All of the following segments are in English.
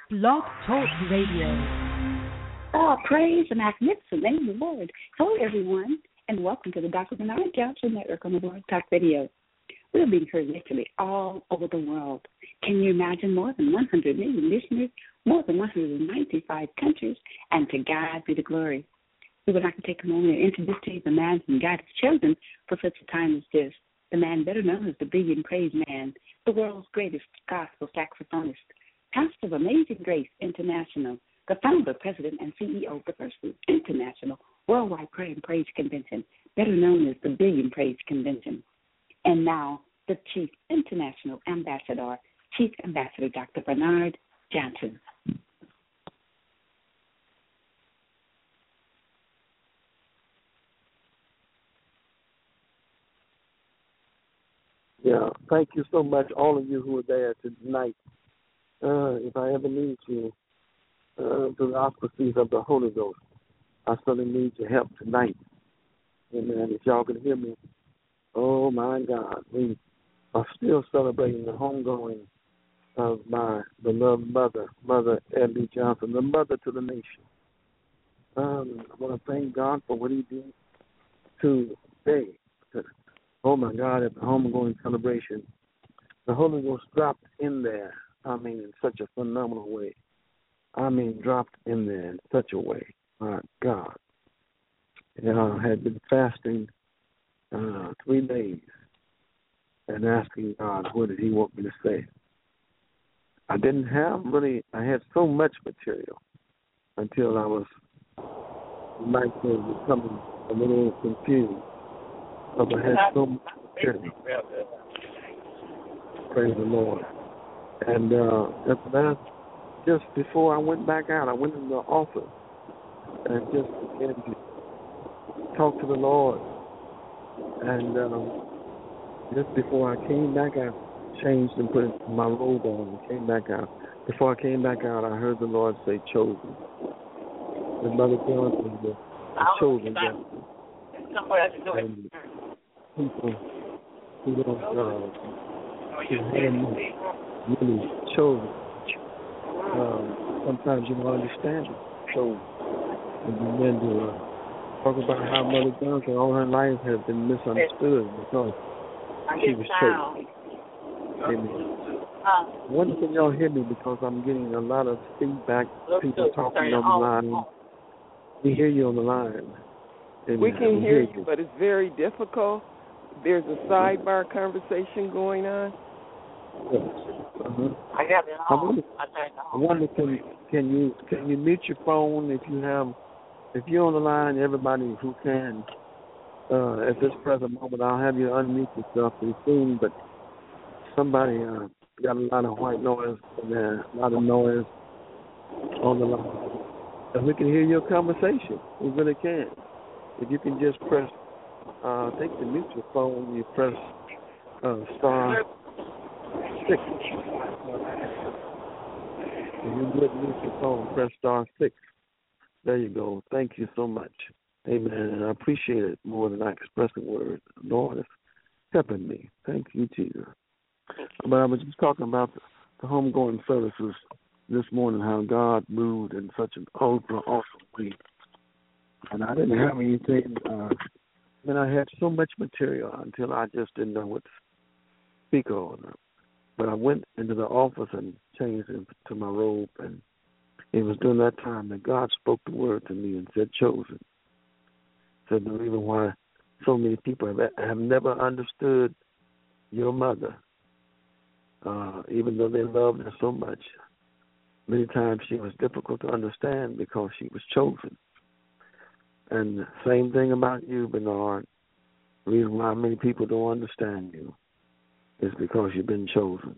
Blog Talk Radio. Oh, praise the magnificent name of the Lord. Hello, everyone, and welcome to the Dr. Bernard Johnson Network on the Blog Talk Radio. We're being heard literally all over the world. Can you imagine more than 100 million listeners, more than 195 countries, and to God be the glory. We would like to take a moment and introduce to you the man whom God has chosen for such a time as this, the man better known as the Big and Praise Man, the world's greatest gospel saxophonist, pastor of Amazing Grace International, the founder, president, and CEO of the First International Worldwide Prayer and Praise Convention, better known as the Big and Praise Convention. And now, the Chief International Ambassador, Chief Ambassador Dr. Bernard Johnson. Yeah, thank you so much, all of you who are there tonight. If I ever need you, through the auspices of the Holy Ghost, I certainly need your help tonight. Amen. If y'all can hear me, oh my God, we are still celebrating the homegoing of my beloved mother, Mother Ellie Johnson, the mother to the nation. I want to thank God for what He did today. Oh my God, at the homegoing celebration, the Holy Ghost dropped in there. I mean, in such a phenomenal way. I mean, dropped in there in such a way. My God. I had been fasting 3 days and asking God, what did He want me to say? I had so much material until I was, might say, becoming a little confused. But I had so much material. Praise the Lord. And at last, just before I went back out, I went in the office and just began to talk to the Lord. And just before I came back out, changed and put my robe on and came back out. Before I came back out, I heard the Lord say, chosen. The Mother Johnson, the chosen Johnson. And people who don't really chosen. Sometimes you don't understand it. So when you begin to talk about how Mother Johnson all her life has been misunderstood because she was chosen. Amen. I wonder if y'all hear me because I'm getting a lot of feedback, people talking on the line. We hear you on the line. Amen. We can hear you, but it's very difficult. There's a sidebar conversation going on. Yes. Uh-huh. I wonder, can you mute your phone if you're on the line, everybody who can, at this present moment, I'll have you unmute yourself pretty soon, but somebody got a lot of white noise and a lot of noise on the line. And we can hear your conversation. We really can. If you can just press, I think to mute your phone, you press star 6. If you wouldn't mute your phone, press star 6. There you go. Thank you so much. Amen. And I appreciate it more than I express the word. Lord is helping me. Thank you, Jesus. But I was just talking about the homegoing services this morning, how God moved in such an ultra awesome way. And I didn't have anything. I had so much material until I just didn't know what to speak on. But I went into the office and changed into my robe, and it was during that time that God spoke the word to me and said, chosen. Said the reason why so many people have never understood your mother, even though they loved her so much. Many times she was difficult to understand because she was chosen. And the same thing about you, Bernard. The reason why many people don't understand you is because you've been chosen.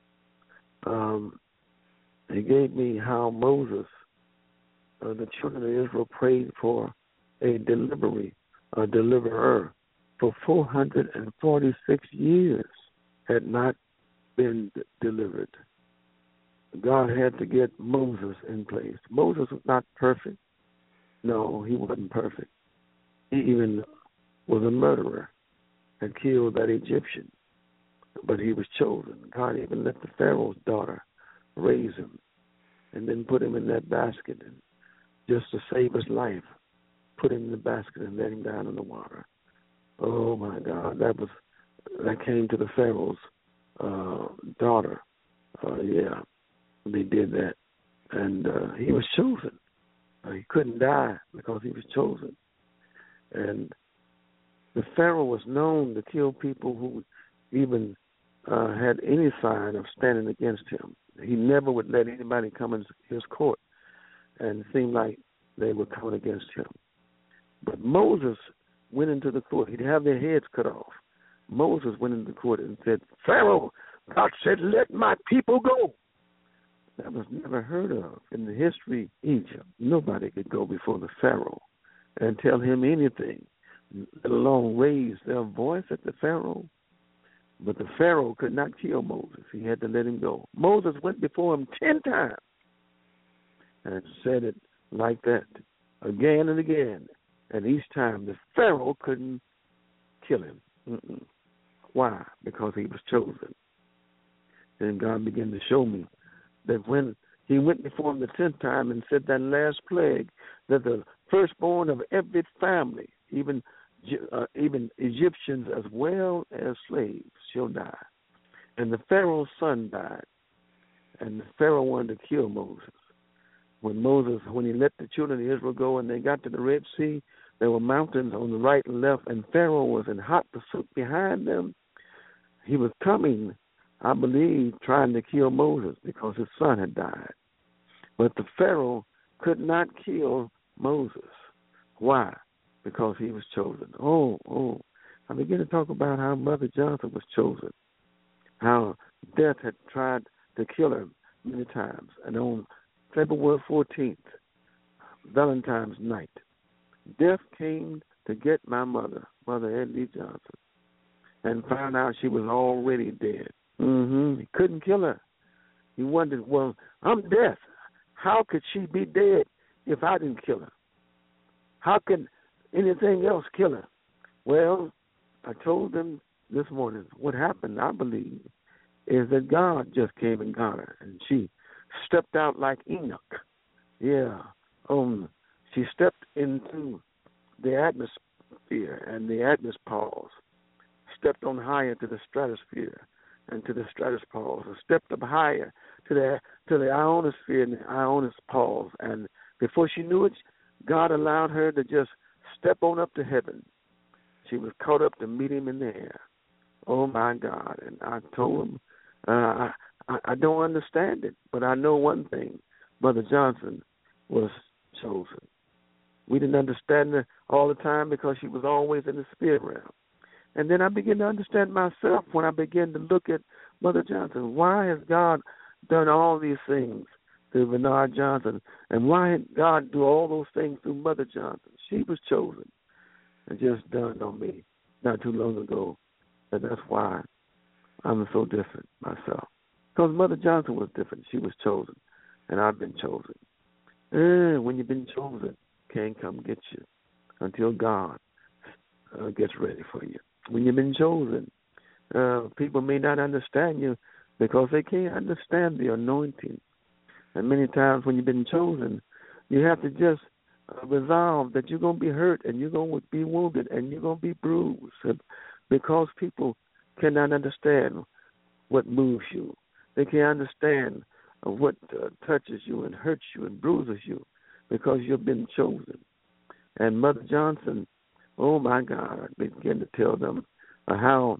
He gave me how Moses, the children of Israel, prayed for a deliverer, for 446 years had not been delivered. God had to get Moses in place. Moses was not perfect. No, he wasn't perfect. He even was a murderer and killed that Egyptian. But he was chosen. God even let the Pharaoh's daughter raise him. and then put him in that basket, and just to save his life, put him in the basket and let him down in the water. Oh my God, that came to the Pharaoh's daughter. Yeah, they did that, and he was chosen. He couldn't die because he was chosen, and the Pharaoh was known to kill people who even had any sign of standing against him. He never would let anybody come into his court and it seemed like they were coming against him. But Moses went into the court. He'd have their heads cut off. Moses went into the court and said, Pharaoh, God said, let my people go. That was never heard of in the history of Egypt. Nobody could go before the Pharaoh and tell him anything, let alone raise their voice at the Pharaoh. But the Pharaoh could not kill Moses. He had to let him go. Moses went before him 10 times and said it like that again and again. And each time the Pharaoh couldn't kill him. Why? Because he was chosen. And God began to show me that when he went before him the 10th time and said that last plague, that the firstborn of every family, even Egyptians as well as slaves, shall die. And the Pharaoh's son died. And the Pharaoh wanted to kill Moses. When he let the children of Israel go and they got to the Red Sea, there were mountains on the right and left, and Pharaoh was in hot pursuit behind them. He was coming, I believe, trying to kill Moses because his son had died. But the Pharaoh could not kill Moses. Why? Because he was chosen. I begin to talk about how Mother Johnson was chosen, how death had tried to kill her many times. And on February 14th, Valentine's night, death came to get my mother, Mother Ed Lee Johnson, and found out she was already dead. He couldn't kill her. He wondered, well, I'm death. How could she be dead if I didn't kill her? How could anything else kill her? Well, I told them this morning what happened, I believe, is that God just came and got her, and she stepped out like Enoch. Yeah. She stepped into the atmosphere, and the atmosphere stepped on higher to the stratosphere and to the stratospause, and stepped up higher to the ionosphere and the ionospause. And before she knew it, God allowed her to just step on up to heaven. She was caught up to meet him in the air. Oh, my God. And I told him, I don't understand it, but I know one thing. Mother Johnson was chosen. We didn't understand her all the time because she was always in the spirit realm. And then I began to understand myself when I began to look at Mother Johnson. Why has God done all these things through Bernard Johnson? And why did God do all those things through Mother Johnson? She was chosen. It just dawned on me not too long ago that that's why I'm so different myself. Because Mother Johnson was different. She was chosen, and I've been chosen. And when you've been chosen, can't come get you until God gets ready for you. When you've been chosen, people may not understand you because they can't understand the anointing. And many times when you've been chosen, you have to just resolve that you're going to be hurt and you're going to be wounded and you're going to be bruised because people cannot understand what moves you. They can't understand what touches you and hurts you and bruises you because you've been chosen. And Mother Johnson, oh, my God, I began to tell them how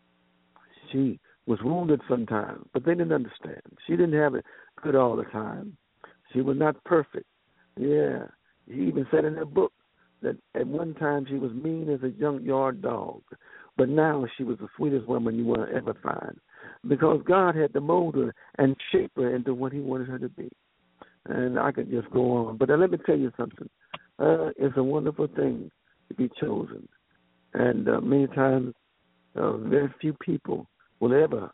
she was wounded sometimes, but they didn't understand. She didn't have it good all the time. She was not perfect. Yeah. He even said in her book that at one time she was mean as a junkyard dog, but now she was the sweetest woman you will ever find because God had to mold her and shape her into what he wanted her to be. And I could just go on. But let me tell you something. It's a wonderful thing to be chosen. And many times, very few people will ever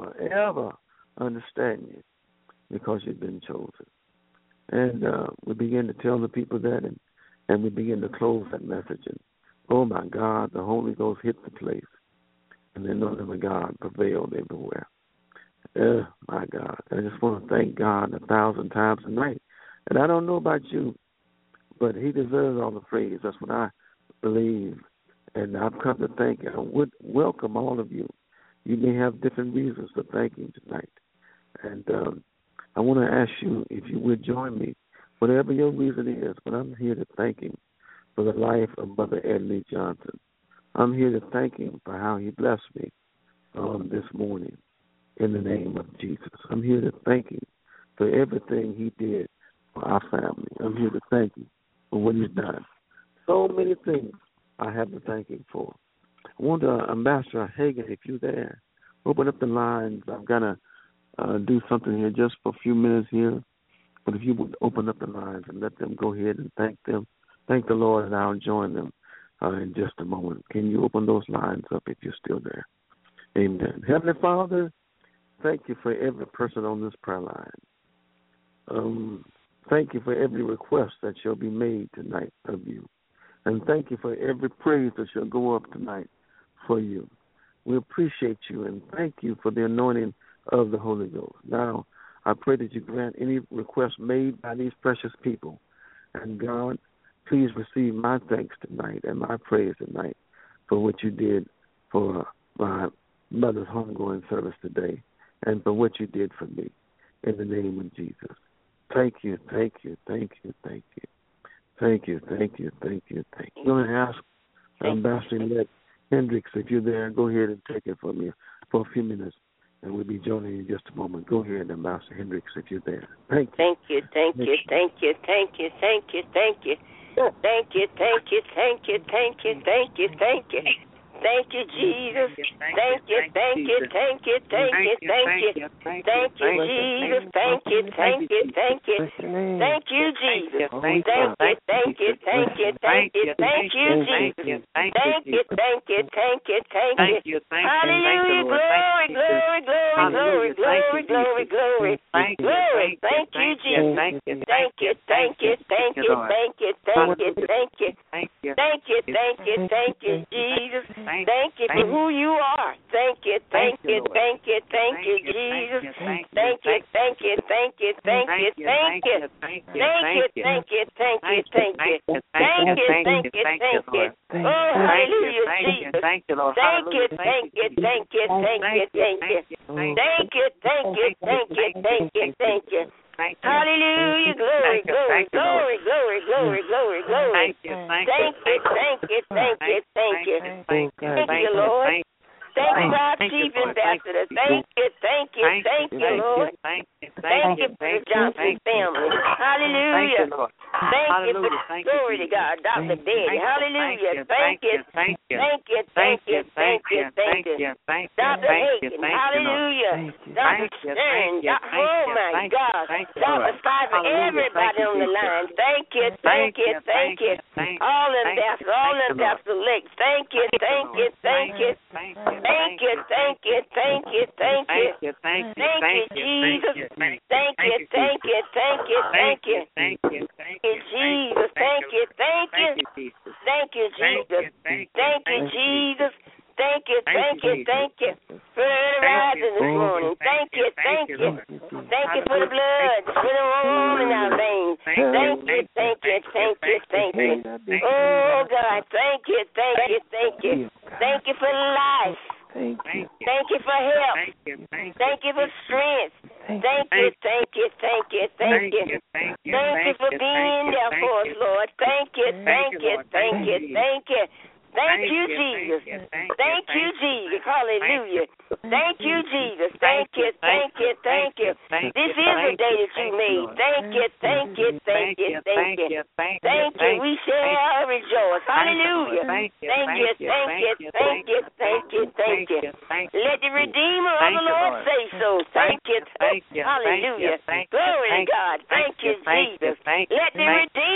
understand you because you've been chosen. And we begin to tell the people that, and we begin to close that message. And, oh, my God, the Holy Ghost hit the place. And the anointing of God prevailed everywhere. My God, I just want to thank God 1,000 times a night. And I don't know about you, but he deserves all the praise. That's what I believe. And I've come to thank and I would welcome all of you. You may have different reasons for thanking tonight. And I want to ask you if you would join me, whatever your reason is, but I'm here to thank him for the life of Mother Edney Johnson. I'm here to thank him for how he blessed me this morning in the name of Jesus. I'm here to thank him for everything he did for our family. I'm here to thank him for what he's done. So many things I have to thank him for. I want Ambassador Hagan, if you're there, open up the lines. I'm going to do something here just for a few minutes here. But if you would open up the lines and let them go ahead and thank them, thank the Lord, and I'll join them in just a moment. Can you open those lines up if you're still there? Amen. Heavenly Father, thank you for every person on this prayer line. Thank you for every request that shall be made tonight of you. And thank you for every praise that shall go up tonight for you. We appreciate you and thank you for the anointing of the Holy Ghost. Now, I pray that you grant any request made by these precious people. And God, please receive my thanks tonight and my praise tonight for what you did for my mother's homegoing service today and for what you did for me in the name of Jesus. Thank you, thank you, thank you, thank you. Thank you, thank you, thank you, thank you. I'm going to ask Ambassador Hendricks, if you're there, go ahead and take it from me for a few minutes, and we'll be joining you in just a moment. Go ahead, Ambassador Hendricks, if you're there. Thank you. Thank you, thank you, thank you, thank you, thank you, thank you. Thank you, thank you, thank you, thank you, thank you, thank you. Thank you, Jesus. Thank you, thank you, thank you, thank you, thank you. Thank you, Jesus. Thank you, thank you, thank you. Thank you, Jesus. Thank you, thank you, thank you, thank you, thank you, Jesus. Thank you, thank you, thank you, thank you. Hallelujah, glory, glory, glory, glory, glory, glory, glory. Glory, thank you, Jesus. Thank you, thank you, thank you, thank you, thank you, thank you, thank you. Thank you, thank you, thank you, Jesus. Thank you for who you are. Thank you, thank you, thank you, thank you, Jesus. Thank you, thank you, thank you, thank you, thank you. Thank you, thank you, thank you, thank you. Thank you, thank you, thank you. Oh, hallelujah, Jesus. Thank you, thank you, thank you, thank you, thank you, thank you. Thank you, thank you, thank you, thank you, thank you. Hallelujah, glory, glory, glory, glory, glory, glory, glory. Thank you, thank you, thank you, thank you, thank you. Thank you, Lord. Thank you, our chief ambassador. Thank you, thank you, thank you, Lord. Thank you for the Johnson family. Hallelujah. Thank you for the glory to God, Dr. Daddy. Hallelujah. Thank you, thank you, thank you, thank you, thank you. Dr. Hagan. Hallelujah. Dr. Stern. Oh, my God. Dr. Pfeiffer, everybody on the line. Thank you, thank you, thank you. All ambassador elects. Thank you, thank you, thank you. Thank you, thank you, thank you, thank you. Thank you, Jesus. Thank you, thank you, thank you, thank you. Thank you, Jesus. Thank you, thank you. Thank you, Jesus. Thank you, Jesus. Thank you, thank you, thank you for the rising this morning. Thank you, thank you. Thank you for the blood, for the warm in our veins. Thank you, thank you, thank you, thank you. Oh, God, thank you, thank you, thank you. Thank you for life. Thank you for help. Thank you for strength. Thank you, thank you, thank you, thank you. Thank you for being there for us, Lord. Thank you, thank you, thank you, thank you. Thank you, Jesus. Thank you, Jesus. Hallelujah. Thank you, Jesus. Thank you, thank you, thank you. This is the day that you made. Thank you, thank you, thank you, thank you. Thank you. We shall rejoice. Hallelujah. Thank you, thank you, thank you, thank you, thank you. Let the Redeemer of the Lord say so. Thank you. Hallelujah. Glory to God. Thank you, Jesus. Let the Redeemer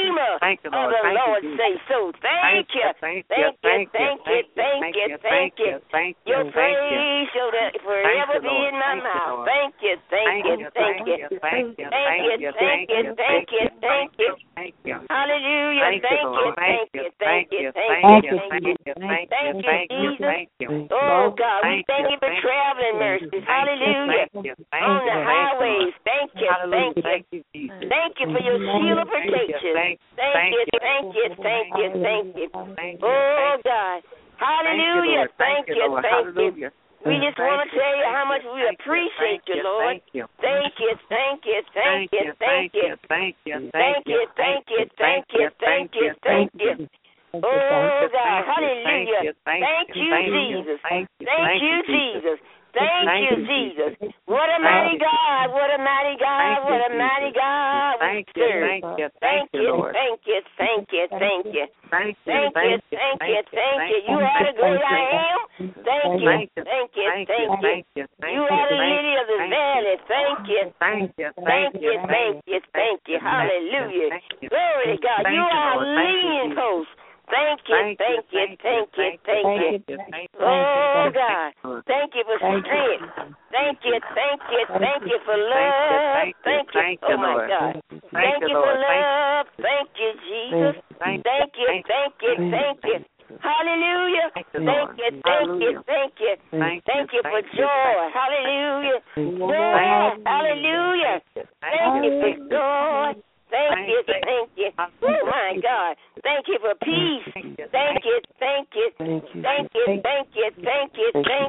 Redeemer of the Lord say so. Thank you. Thank you. Thank you. Thank you. Thank you. Your praise shall forever be in my mouth. Thank you. Thank you. Thank you. Thank you. Thank you. Thank you. Thank you. Thank you. Hallelujah. Thank you. Thank you. Thank you. Thank you. Thank you, Jesus. Oh, God, we thank you for traveling mercies. Hallelujah. On the highways. Thank you. Thank you. Thank you for your shield of protection. Thank you. Thank you. Thank you. Thank you. Oh, God. Hallelujah. Thank you. Thank you. We just want to tell you how much we appreciate you, Lord. Thank you, thank you, thank you, thank you. Thank you, thank you, thank you, thank you, thank you. Oh, God, hallelujah. Thank you, Jesus. Thank you, Jesus. Thank you, Jesus. What a mighty God, what a mighty God, what a mighty God. Thank you, thank you, thank you, thank you, thank you, thank you. Thank you, thank you, thank you. You are the great I am. Thank you, thank you, thank you. You are the lily of the valley. Thank you, thank you, thank you, thank you, thank you. Hallelujah. Glory to God. You are a leaning post. Thank you, thank you, thank you, thank you. Oh, God. Thank you for strength. Thank you, thank you, thank you for love. Thank you. Oh, my God. Thank you for love. Thank you, Jesus. Thank you, thank you, thank you. Hallelujah. Thank you, thank you, thank you. Thank you for joy. Hallelujah. Joy. Hallelujah. Thank you for joy. Thank you, thank you. Oh, my God. Thank you for peace. Thank you, thank you. Thank you, thank you, thank you, thank you.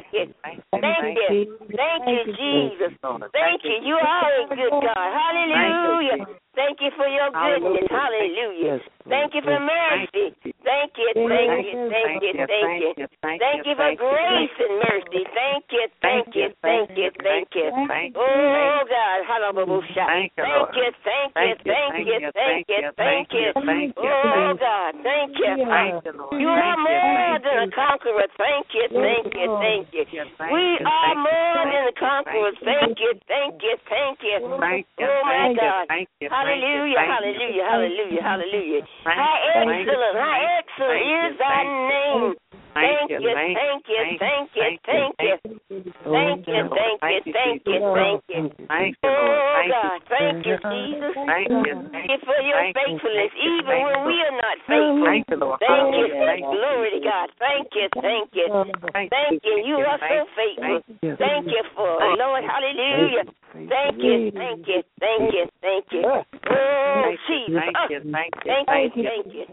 Thank you. Thank you, Jesus. Thank you. You are a good God. Hallelujah. Thank you for your goodness. Hallelujah. Thank you for mercy. Thank you, thank you, thank you, thank you. Thank you for grace and mercy. Thank you, thank you, thank you, thank you. Oh, God. Hallelujah. Thank you, thank you, thank you, thank you, thank you. Oh, God. Thank you. You are more than a conqueror. Thank you, thank you, thank you. We are more than a conqueror. Thank you, thank you, thank you. Oh, my God. Hallelujah, hallelujah, hallelujah, hallelujah. How excellent is thy name. Thank you, thank you, thank you, thank you. Thank you, thank you, thank you, thank you. Oh, God, thank you, Jesus. Thank you for your faithfulness, even when we are not faithful. Thank you, glory to God. Thank you, thank you. Thank you, you are so faithful. Thank you for, Lord, hallelujah. Thank you, thank you, thank you, thank you. Oh, Jesus. Thank you, thank you. Thank you,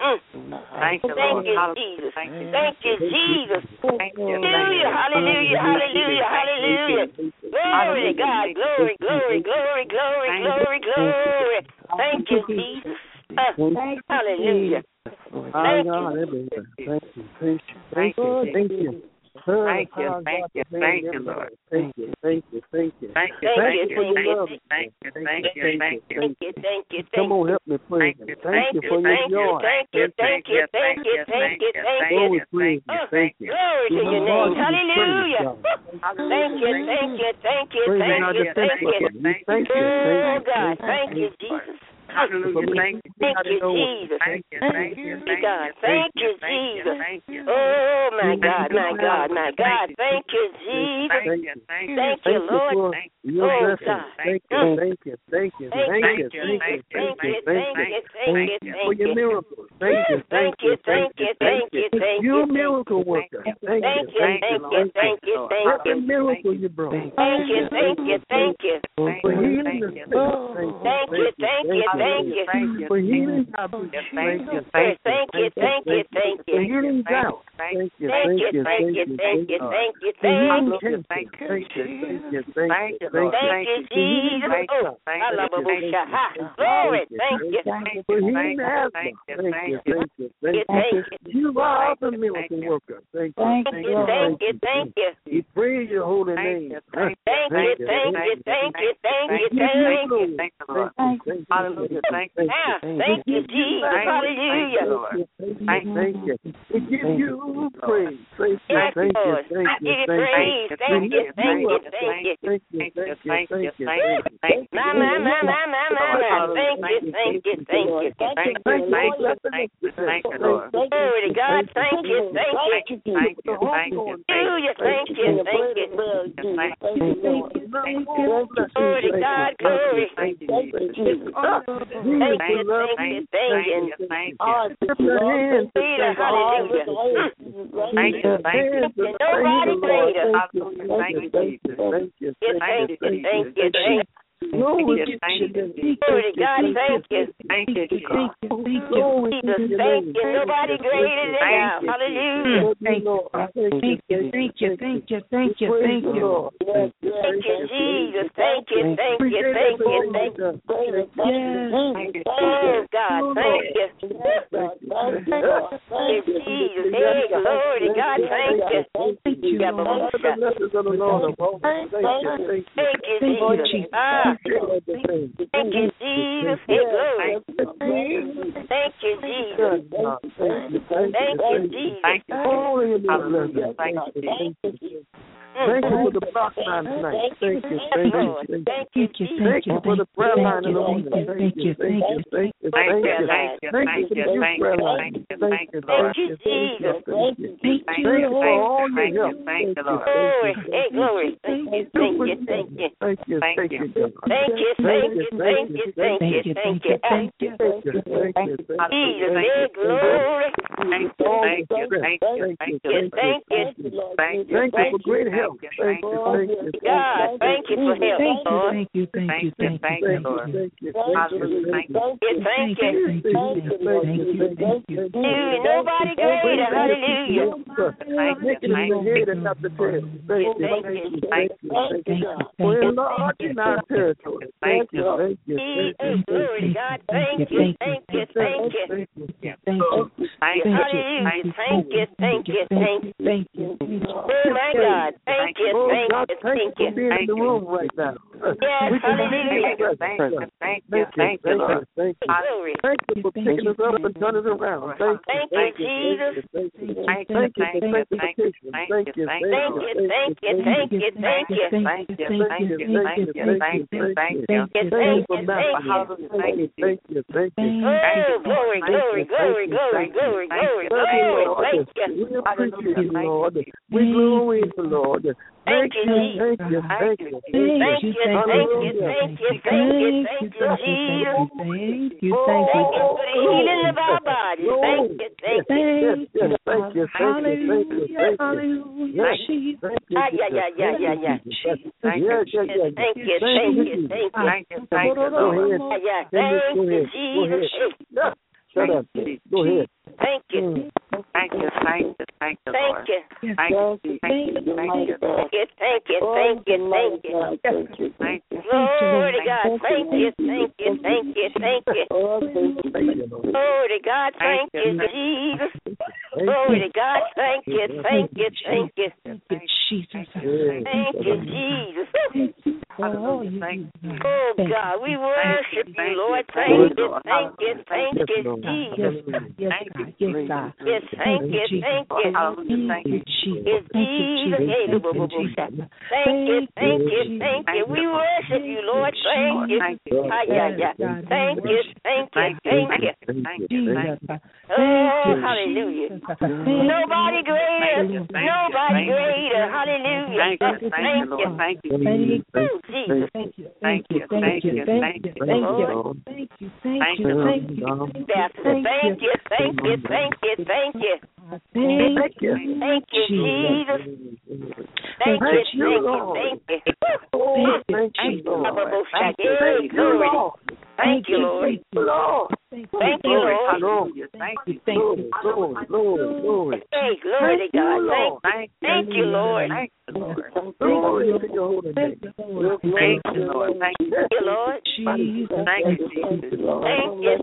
Jesus. Thank you, Jesus. Hallelujah, hallelujah, hallelujah, hallelujah. Glory to God. Glory, glory, glory, glory, glory, glory. Thank you, Jesus. Hallelujah. Thank you. Thank you. Thank you, Lord. Thank you, thank you, thank you. Thank you for your love. Thank you, thank you. Come on, help me praise you. Thank you for your joy. Thank you. Thank you. Glory, praise you. Thank you. Glory to your name. Hallelujah. Thank you. Thank you. Oh, God. Thank you, Jesus. Hallelujah. Thank you, Jesus. Thank you, God. Thank you, Jesus. Oh, my God, my God, my God. Thank you, Jesus. Thank you, Lord. Oh, God. Thank you. For your miracles. Thank you. You're a miracle worker. Thank you. Every miracle you brought. Thank you. For healing the sick. Thank you. For healing our Thank you. For healing doubt. Thank you. Thank you, Jesus. Glory. Thank you. For healing asthma. Thank you. You are the miracle worker. Thank you. We praise your holy name. Thank you. Hallelujah. Thank you. Thank you, Jesus. Hallelujah. Thank you. We give you praise. Thank you, Yes, thank you, Lord. thank I you, give you thank you. praise. Thank you, thank you, thank you. Thank you, thank you, thank you, thank you. My. Thank you. Thank you, Lord. Glory to God. Thank you. Hallelujah. Thank you. Glory to God. Glory. Thank you. Hallelujah. Thank you. Nobody greater. Thank you. Thank you. Glory to God, thank you. Thank you, Jesus. Jesus, thank you. Nobody greater than thou. Hallelujah. Thank you, Thank you, Jesus. Thank you. Oh, God, thank you. Thank you, Jesus. Hey, glory to God, thank you. Thank you, Jesus. Thank you, Jesus. Hey, glory. Thank you, Jesus. Thank you, Jesus. Thank you for the block line tonight. Thank you, Thank you for the prayer line in the morning. Thank you for the youth prayer line. Thank you, Jesus. Thank you for all your help. Thank you, Glory. Hey, glory. Thank you. Thank you. Jesus, hey, glory. Thank you for great help. God, thank you for help, Lord. Thank you. Nobody greater. Hallelujah. We're enlarging our territory. Thank you. Glory to God. Thank you. Thank you. Oh, my God. Thank you. Thank you for being in the room right now. Yes, hallelujah. Thank you, Lord. Thank you for picking us up and turning us around. Thank you, Jesus. Thank you for sanctification. Thank you. Oh, glory. We appreciate you, Lord. We glorify you, Lord. Thank you, Jesus. Thank you, Jesus. Thank you for the healing of our bodies. Thank you. Hallelujah. Shut up. Go ahead. Thank you. Thank you, Lord. Glory to God. Thank you. Glory to God. Thank you, Jesus. Glory to God. Thank you. Jesus. Thank you, Jesus. Oh, God, we worship you, Lord. Thank you, Jesus. Yes, God. Yes, thank you, Jesus. Thank you. We worship you, Lord. Thank you. Thank you. Oh, hallelujah. Nobody greater. Hallelujah. Thank you. Jesus. Thank you. Thank you, Jesus. Thank you, Lord. Thank you, Lord. Glory. Hey, glory to God. Thank you, Lord. Glory to your holy name. Thank you, Lord. Thank you, Lord. Thank you, Jesus. Thank you.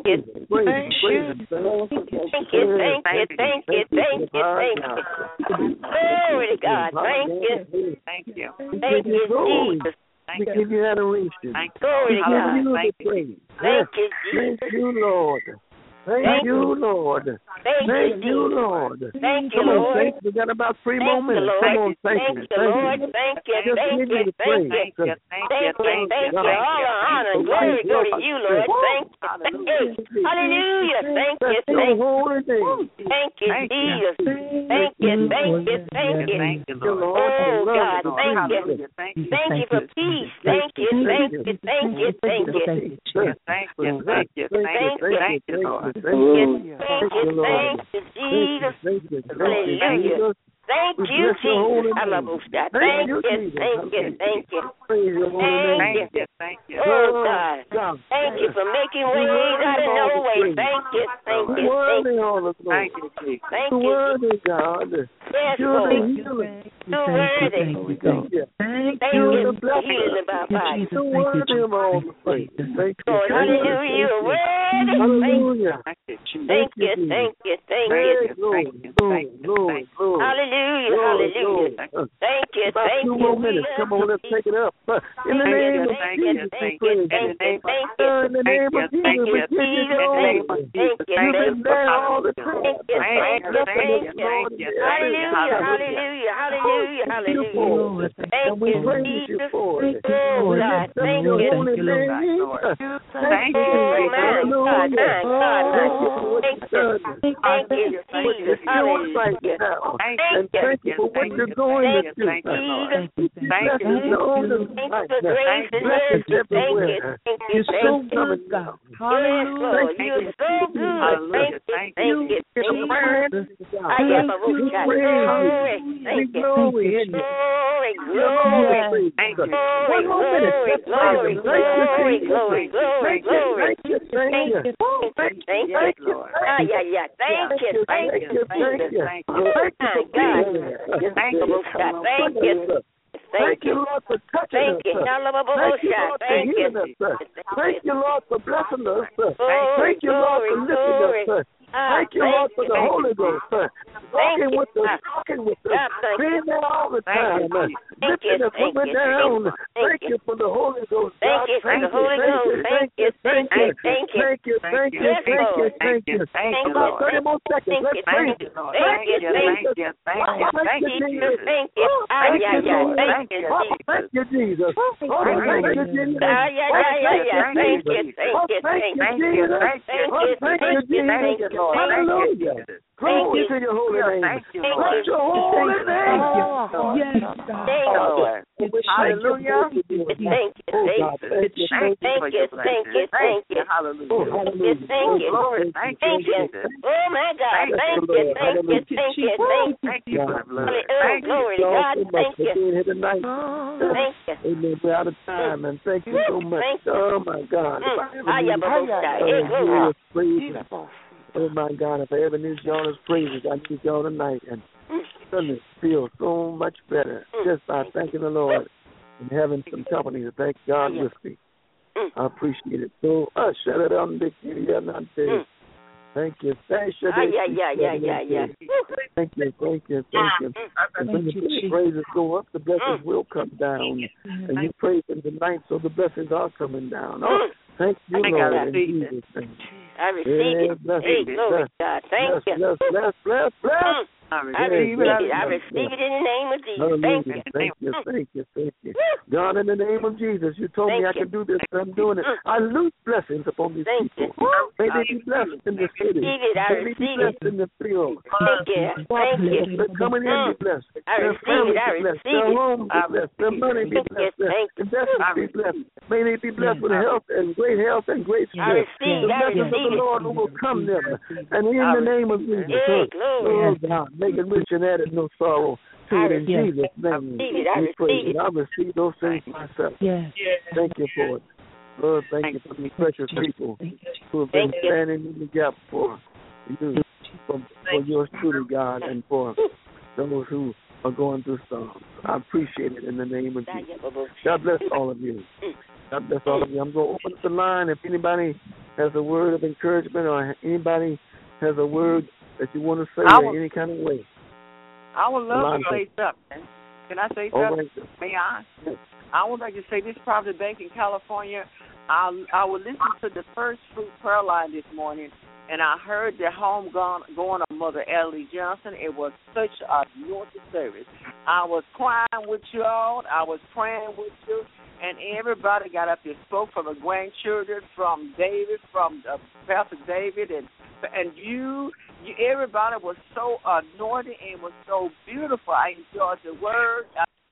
Glory to God. Thank you, Jesus. We give you adoration. Glory to God. Thank you, Thank you, Jesus. Thank you, Lord. Thank you, Lord. Thank you, Lord. Thank you, Come on, Lord. thank you. We got about 3 more minutes. Come on, thank you. Lord. Thank you, Just thank give me you, the thank praise. you. Thank you. All the honor and glory go to you, Lord. Thank you. Hallelujah. Thank you. Your holy name. Thank you, Jesus. Thank you. Thank you, Lord. Oh, God. Thank you. Thank you. Thank you for peace. Thank you. Thank you. Thank you. Thank you. Thank you. Thank you. Thank you. Thank you, Lord. Thank you. Thank you, Jesus. Hallelujah. Thank you, Jesus. I love you, God. Thank you. Thank you. Thank you. Thank you. Oh, God. Thank you for making ways out of no way. Thank you. Thank you. Worthy all the glory. Thank you, Jesus. Thank you. Worthy God. Yes, You're Lord. the healer. You're worthy. Thank you. Thank You're you the for healing blesser. about body. You're worthy of all the praise. Thank you. Lord, hallelujah. You're worthy. Hallelujah. Thank you. Thank you. Thank you. Glory, glory, glory, glory. Hallelujah. Hallelujah. Thank you. About Thank 2 you. more minutes. Come on, let's take it up. In the name of Jesus, we praise you. In the name of Jesus, we give you glory. You've been there all the time. Hallelujah. Hallelujah. And we praise you for it. God, thank you. Thank you, Lord. Thank you. Hallelujah. Thank you for what you've done. Thank you, What you're doing right now. And thank you for what you're going to do. Thank you. Grace and mercy. Everywhere. You're so good, God. Hallelujah. You're so good. Thank you. Glory. One more minute. Glory. Thank you. Thank you. Thank you, Lord. Thank you. Thank you. Thank you, Lord, for touching us. Thank you, Lord, for healing us. Thank you, Lord, for blessing us. Thank you, Lord, for lifting us. Thank you, Lord, for the Holy Ghost. Walking with us, talking with us, being there all the time, lifting us when we're down. Thank you for the Holy Ghost. Thank you for the Holy Ghost. Thank you. About 30 more seconds. Let's praise you. Thank you, Jesus. Thank you, Jesus. Thank you, Jesus. Hallelujah. Glory to your holy name. Bless your holy name. Yes, God. Hallelujah. Thank you. Thank you. Hallelujah. Thank you. Oh, my God. Thank you. Thank you for the blood. Glory to God. Thank you. Thank you. Amen. We're out of time, and thank you so much. Oh, my God. Oh, my God, if I ever knew Jonah's praises, I knew Jonah tonight. And goodness, feel so much better just by thanking the Lord and having some company to thank God with me. I appreciate it. So, shut it on the Thank you. Thank you. Thank you. And when the praises go up, the blessings will come down. And you praise Him tonight, so the blessings are coming down. Oh, thank you, Lord, in Jesus' name. I receive it. Hey, glory to God. Thank you. Bless. I receive it in the name of Jesus. Thank you. God, in the name of Jesus, you told me I could do this, and I'm doing it. I loose blessings upon these people. May they be blessed in the city. May they be blessed in the field. Thank you. They're coming in, be blessed. Their families be blessed. Their homes be blessed. Their money be blessed. Their investments be blessed. May they be blessed with health and great strength. The blessings of the Lord will come them. And in the name of Jesus, oh God, make it rich and add it no sorrow to it in Jesus' name. We praise it. I receive those things myself. Thank you for it. Lord, thank you for these precious people who have been standing in the gap for you, for yours truly, God, and for those who are going through storms. I appreciate it in the name of Jesus. God bless all of you. God bless all of you. I'm going to open up the line. If anybody has a word of encouragement or anybody has a word that you want to say in any kind of way. I would love to say something. Can I say something? May I? I would like to say this private bank in California. I will listen to the First Fruit prayer line this morning, and I heard the home going of Mother Ellie Johnson. It was such a anointed service. I was crying with you all. I was praying with you. And everybody got up and spoke, from the grandchildren, from David, from Pastor David, and you. Everybody was so anointed and was so beautiful. I enjoyed the word. I